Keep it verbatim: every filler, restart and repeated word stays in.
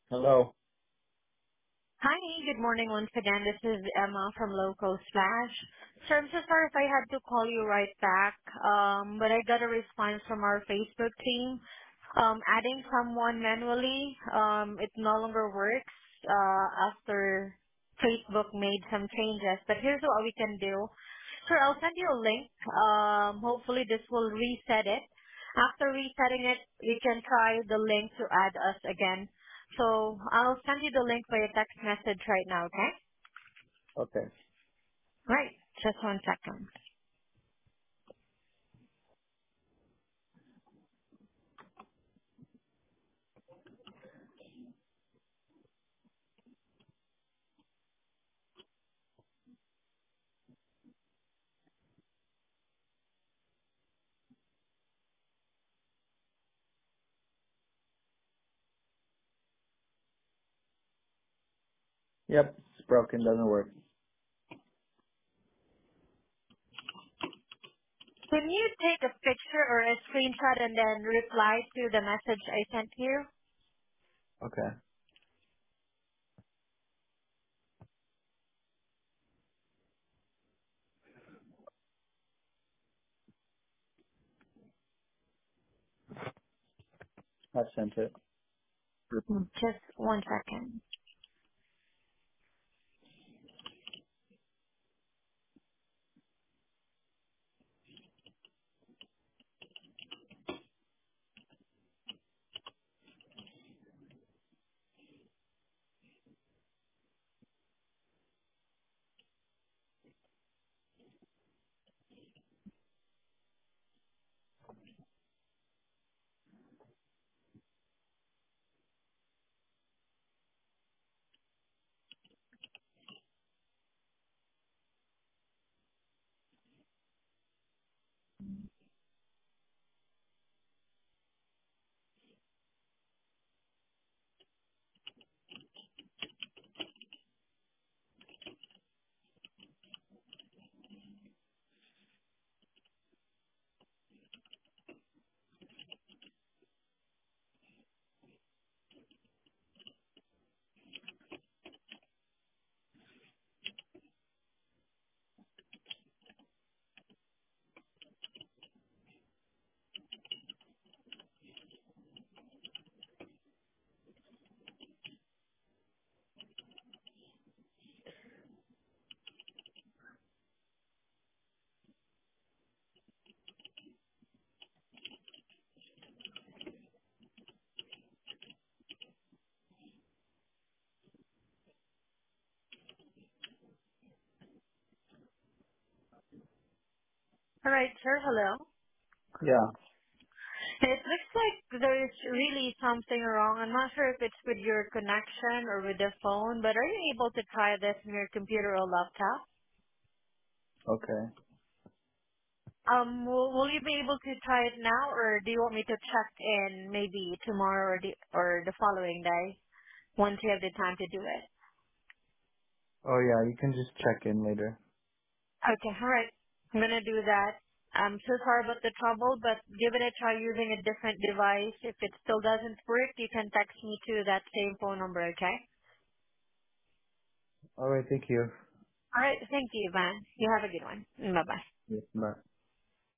Hello. Hi, good morning once again. This is Emma from Local Slash. So I'm so sorry if I had to call you right back, um, but I got a response from our Facebook team. Um, adding someone manually, um, it no longer works uh, after Facebook made some changes. But here's what we can do. Sure, I'll send you a link. Um, hopefully this will reset it. After resetting it, we can try the link to add us again. So I'll send you the link via text message right now, okay? Okay. Right. Just one second. Yep. It's broken. Doesn't work. Can you take a picture or a screenshot and then reply to the message I sent you? Okay. I sent it. Mhm. Just one second. All right, sir. Hello. Yeah. It looks like there's really something wrong. I'm not sure if it's with your connection or with the phone, but are you able to try this on your computer or laptop? Okay. Um, will, will you be able to try it now, or do you want me to check in maybe tomorrow or the or the following day once you have the time to do it? Oh yeah. You can just check in later. Okay, all right. I'm gonna do that. I'm so sorry about the trouble, but give it a try using a different device. If it still doesn't work, you can text me to that same phone number. Okay. All right. Thank you. All right. Thank you, Van. You have a good one. Bye bye. Yes. Bye.